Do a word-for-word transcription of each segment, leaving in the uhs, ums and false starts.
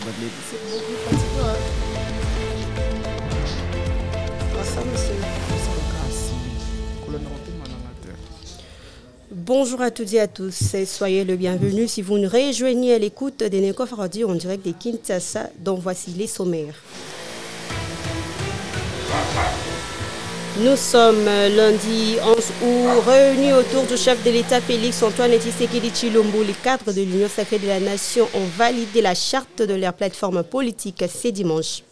Badley. C'est beaucoup fatigant. Hein? Ça, monsieur. Bonjour à toutes et à tous, soyez le bienvenu si vous nous rejoignez à l'écoute de Nekof Radio en direct de Kinshasa, dont voici les sommaires. Nous sommes lundi onze août, réunis autour du chef de l'État Félix Antoine Tshisekedi Tshilombo. Les cadres de l'Union sacrée de la Nation ont validé la charte de leur plateforme politique ce dimanche.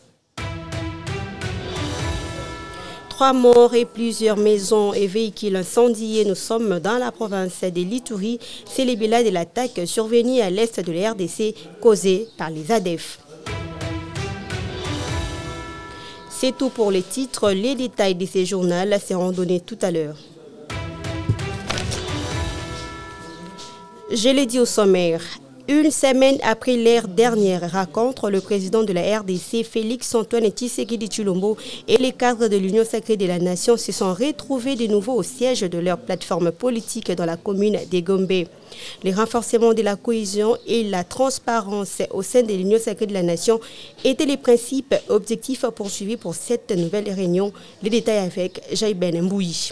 Trois morts et plusieurs maisons et véhicules incendiés. Nous sommes dans la province de l'Ituri. C'est le bilan de l'attaque survenue à l'est de la R D C causée par les A D F. C'est tout pour les titres. Les détails de ces journaux seront donnés tout à l'heure. Je l'ai dit au sommaire. Une semaine après leur dernière rencontre, le président de la R D C, Félix Antoine Tshisekedi Tshilombo, et les cadres de l'Union sacrée de la Nation se sont retrouvés de nouveau au siège de leur plateforme politique dans la commune de Gombe. Le renforcement de la cohésion et la transparence au sein de l'Union sacrée de la Nation étaient les principes objectifs poursuivis pour cette nouvelle réunion. Les détails avec Jaïben Mbouyi.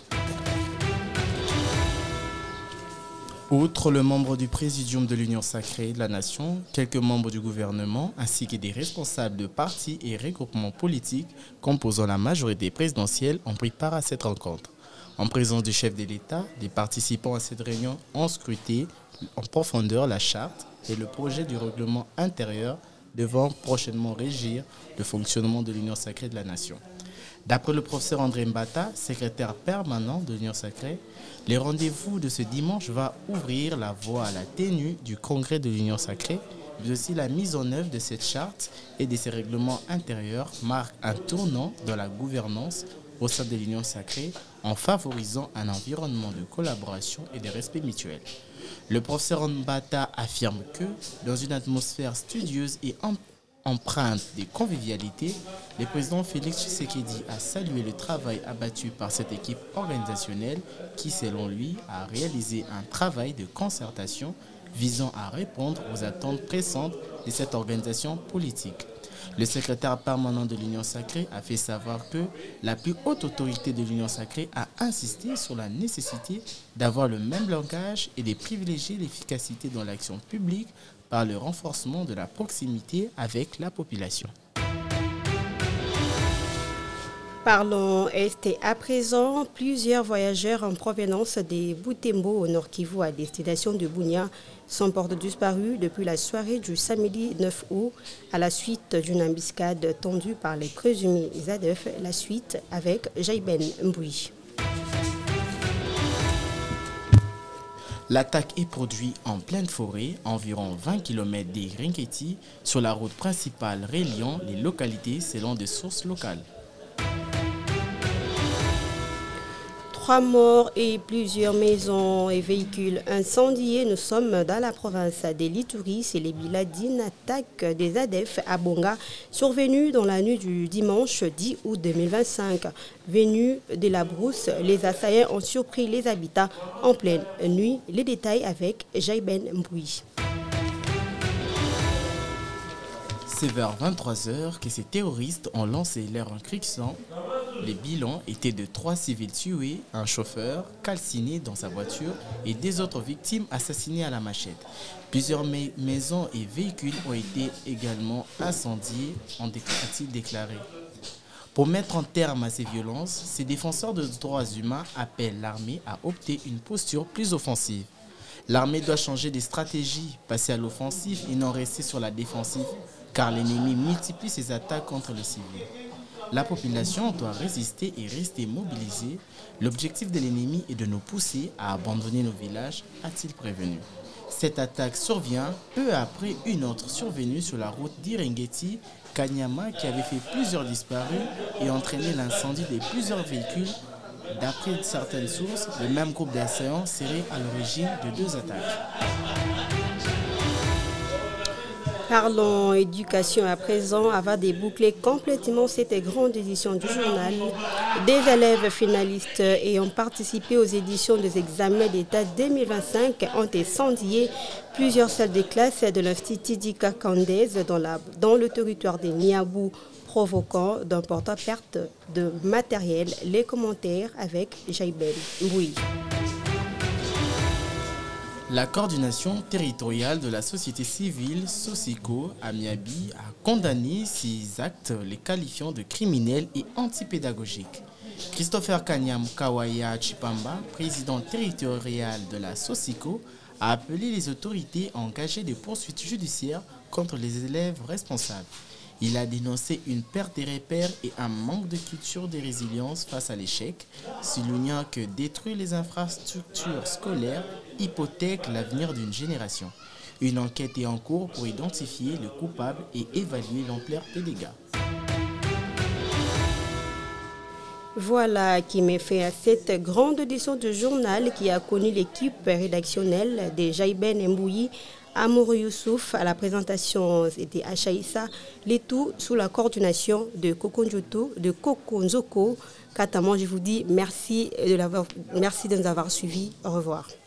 Outre le membre du Présidium de l'Union sacrée de la Nation, quelques membres du gouvernement ainsi que des responsables de partis et regroupements politiques composant la majorité présidentielle ont pris part à cette rencontre. En présence du chef de l'État, les participants à cette réunion ont scruté en profondeur la charte et le projet du règlement intérieur devant prochainement régir le fonctionnement de l'Union sacrée de la Nation. D'après le professeur André Mbata, secrétaire permanent de l'Union sacrée, le rendez-vous de ce dimanche va ouvrir la voie à la tenue du congrès de l'Union sacrée, mais aussi la mise en œuvre de cette charte et de ses règlements intérieurs marque un tournant dans la gouvernance au sein de l'Union sacrée en favorisant un environnement de collaboration et de respect mutuel. Le professeur Mbata affirme que, dans une atmosphère studieuse et empreinte de convivialité, le président Félix Tshisekedi a salué le travail abattu par cette équipe organisationnelle qui, selon lui, a réalisé un travail de concertation visant à répondre aux attentes pressantes de cette organisation politique. Le secrétaire permanent de l'Union sacrée a fait savoir que la plus haute autorité de l'Union sacrée a insisté sur la nécessité d'avoir le même langage et de privilégier l'efficacité dans l'action publique par le renforcement de la proximité avec la population. Parlons Est à présent. Plusieurs voyageurs en provenance des Butembo au Nord Kivu à destination de Bunia sont portés disparus depuis la soirée du samedi neuf août à la suite d'une embuscade tendue par les présumés A D F. La suite avec Jaïben Mbouyi. L'attaque est produite en pleine forêt, environ vingt kilomètres des Ringeti, sur la route principale reliant les localités selon des sources locales. Trois morts et plusieurs maisons et véhicules incendiés. Nous sommes dans la province de l'Ituri. C'est le bilan d'une attaque des A D F à Bonga, survenue dans la nuit du dimanche dix août deux mille vingt-cinq. Venus de la brousse, les assaillants ont surpris les habitants en pleine nuit. Les détails avec Jaïben Mbouyi. C'est vers vingt-trois heures que ces terroristes ont lancé leur incursion. Les bilans étaient de trois civils tués, un chauffeur calciné dans sa voiture et des autres victimes assassinées à la machette. Plusieurs ma- maisons et véhicules ont été également incendiés, ont-ils déclaré. Pour mettre un terme à ces violences, ces défenseurs des droits humains appellent l'armée à opter une posture plus offensive. L'armée doit changer de stratégie, passer à l'offensive et non rester sur la défensive, car l'ennemi multiplie ses attaques contre les civils. La population doit résister et rester mobilisée. L'objectif de l'ennemi est de nous pousser à abandonner nos villages, a-t-il prévenu. Cette attaque survient peu après une autre survenue sur la route d'Iringeti, Kanyama, qui avait fait plusieurs disparus et entraîné l'incendie de plusieurs véhicules. D'après certaines sources, le même groupe d'assaillants serait à l'origine de deux attaques. Parlons éducation à présent avant de boucler complètement cette grande édition du journal. Des élèves finalistes ayant participé aux éditions des examens d'État deux mille vingt-cinq ont incendié plusieurs salles de classe de l'Institut Dika Candaise dans, la, dans le territoire de Niabou, provoquant d'importantes pertes de matériel. Les commentaires avec Jaïbel Mboui. La coordination territoriale de la société civile, Sosico, à Miabi, a condamné ces actes, les qualifiant de criminels et antipédagogiques. Christopher Kanyam Kawaya Chipamba, président territorial de la Sosico, a appelé les autorités à engager des poursuites judiciaires contre les élèves responsables. Il a dénoncé une perte des repères et un manque de culture de résilience face à l'échec, soulignant que détruire les infrastructures scolaires hypothèque l'avenir d'une génération. Une enquête est en cours pour identifier le coupable et évaluer l'ampleur des dégâts. Voilà qui met fin à cette grande édition du journal qui a connu l'équipe rédactionnelle de Jaïben Mbouyi, Amour Youssouf. À la présentation, c'était Achaïssa, les tout sous la coordination de Kokonjoto, de Kokonzoko. Katamon, je vous dis merci de, merci de nous avoir suivis. Au revoir.